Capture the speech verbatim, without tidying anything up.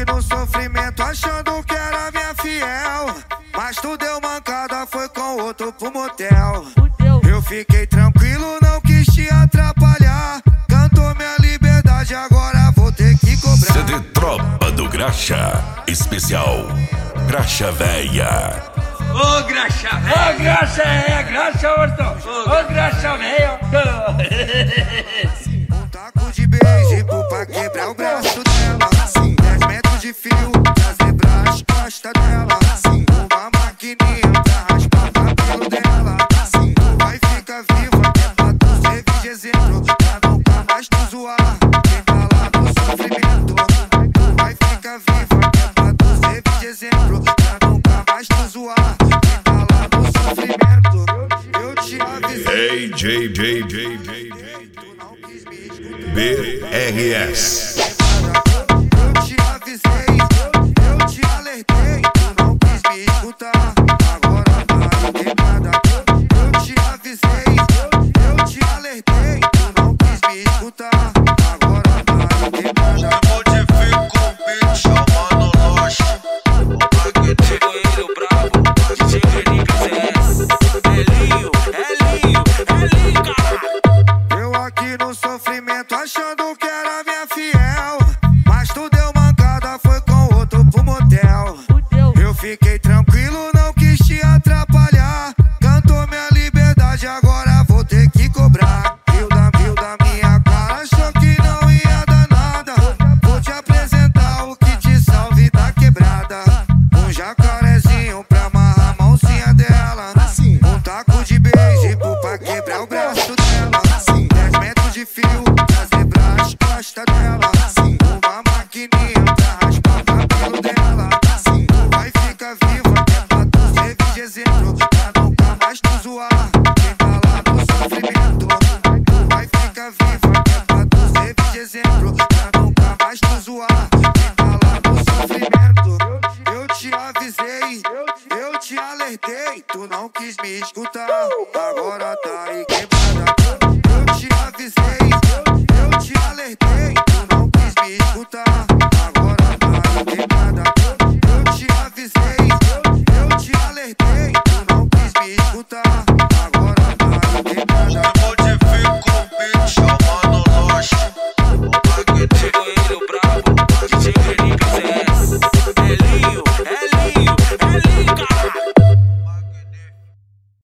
no sofrimento achando que era minha fiel. Mas tu deu mancada, foi com outro pro motel. Eu fiquei tranquilo, não quis te atrapalhar. Cantou minha liberdade, agora vou ter que cobrar. C D Tropa do Graxa, especial Graxa Véia. Ô graxa véia! Ô graxa é, graxa Horton! Ô graxa véia! Um taco de beijo pra quebrar o braço dela. Dez metros de fio pra zebrar as costas dela. Uma maquininha pra raspar o cabelo dela. Vai ficar viva, que é pra tu servir de exemplo, pra nunca mais tu zoar quem tá lá no sofrimento. Vai ficar viva, que é pra tu servir de exemplo, pra nunca mais tu zoar quem tá lá no sofrimento. Eu te avisei. Hey, J J J J B R S